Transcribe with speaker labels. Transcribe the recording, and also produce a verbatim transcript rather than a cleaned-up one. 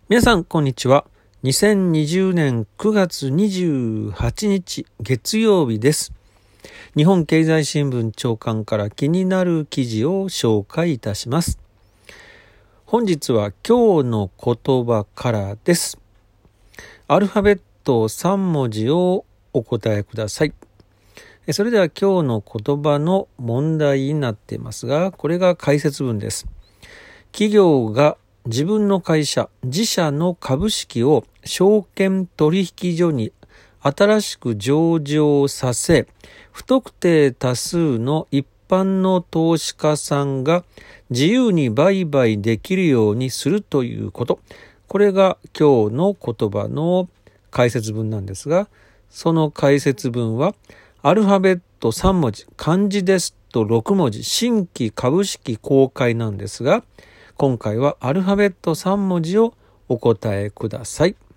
Speaker 1: 皆さんこんにちは。にせんにじゅうねんくがつにじゅうはちにち月曜日です。日本経済新聞朝刊から気になる記事を紹介いたします。本日は今日の言葉からです。アルファベットさんもじをお答えください。それでは今日の言葉の問題になっていますが、これが解説文です。企業が自分の会社、自社の株式を証券取引所に新しく上場させ、不特定多数の一般の投資家さんが自由に売買できるようにするということ。これが今日の言葉の解説文なんですが、その解説文はアルファベットさんもじ、漢字ですとろくもじ、新規株式公開なんですが、今回はアルファベットさんもじをお答えください。